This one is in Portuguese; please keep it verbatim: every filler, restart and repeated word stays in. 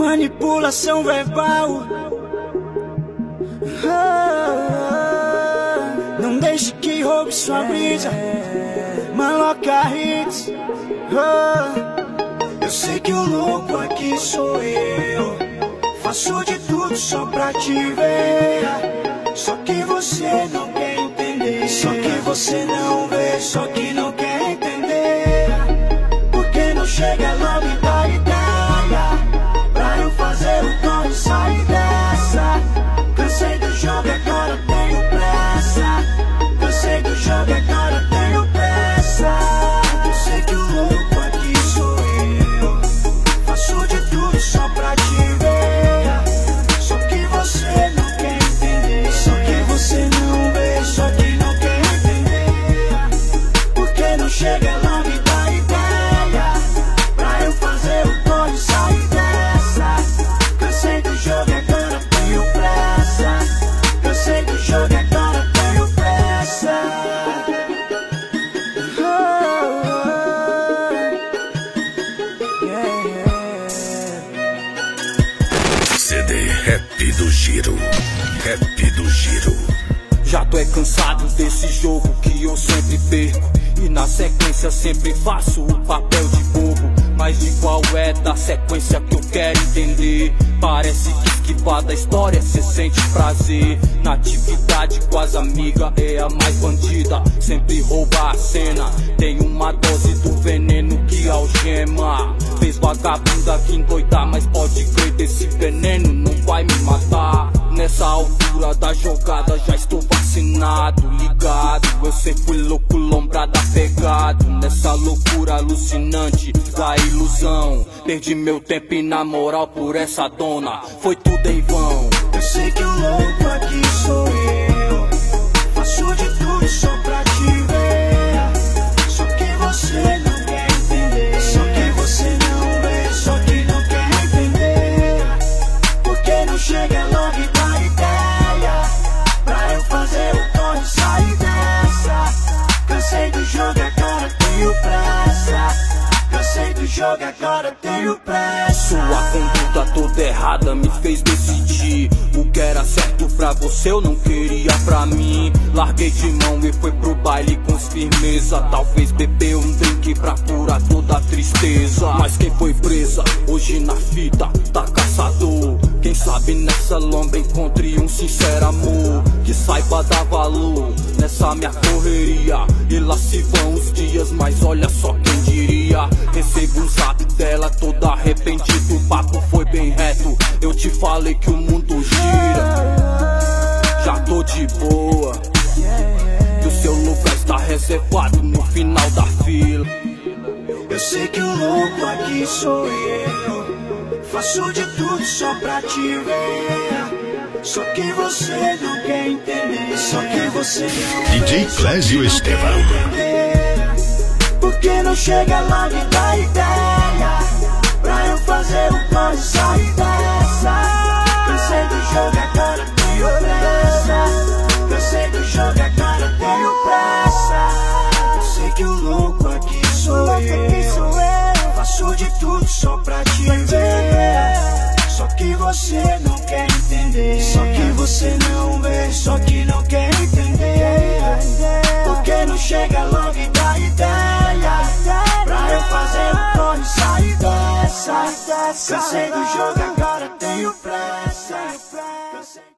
manipulação verbal. Ah, não deixe que roube sua brisa, maloca hits. Ah, eu sei que o louco aqui sou eu, faço de tudo só pra te ver. Só que você não quer entender, só que você não vê, só que não quer entender. Porque não chega logo e dá ideia pra eu fazer o corre e sair dessa. Cansei do jogo, agora tenho pressa. Cansei do jogo, agora tenho pressa. Eu sei que o louco aqui sou eu, faço de tudo só pra te ver. Só que você não quer entender, só que você não vê, só que não quer entender. Porque não chega logo e dá ideia pra eu fazer o corre e sair dessa. Cansei do jogo, agora tenho pressa. Cansei do jogo, agora tenho pressa. Oh, oh, yeah. C D Rap do Giro, Rap do Giro. Já tô é cansado desse jogo que eu sempre perco, e na sequência sempre faço o papel de bobo. Mas de qual é da sequência que eu quero entender? Parece que esquivar da história cê sente prazer. Na atividade com as amigas é a mais bandida, sempre rouba a cena. Tem uma dose do veneno que algema. Fez vagabunda que endoidar, mas pode crer desse veneno não vai me matar. Nessa altura da jogada já estou vacinado, ligado. Eu sempre fui louco, lombrada pegado. Nessa loucura alucinante da ilusão, perdi meu tempo e na moral por essa dona foi tudo em vão. Eu sei que o louco aqui sou eu, faço de tudo só pra te ver. Só que você não quer entender, só que você não vê, só que não quer entender. Porque não chega logo e dá ideia pra eu fazer o corre e sair dessa. Cansei do jogo, agora tenho pressa. Cansei do jogo, agora tenho pressa. Sua conduta toda errada me fez decidir o que era certo pra você eu não queria pra mim. Larguei de mão e fui pro baile com firmeza. Talvez beber um drink pra curar toda a tristeza. Mas quem foi presa hoje na fita tá caçador. Quem sabe nessa lombra encontre um sincero amor que saiba dar valor nessa minha correria. E lá se vão os dias, mas olha só quem diria. Recebo um zap dela toda arrependido. O papo foi bem reto, eu te falei que o mundo gira. Já tô de boa, e o seu lugar está reservado no final da fila. Eu sei que o louco aqui sou eu, faço de tudo só pra te ver. Só que você não quer entender, só que você não D J Clésio Estevão. Porque não chega logo e dá ideia pra eu fazer o corre e sair dessa. Cansei do jogo, agora tenho pressa. Cansei do jogo, agora tenho pressa. Eu sei que o louco aqui sou eu, faço de tudo só pra te ver. Só que você não quer entender, só que você não vê, só que não quer entender. Porque não chega logo e dá ideia pra eu fazer o corre e sair dessa. Cansei do jogo, agora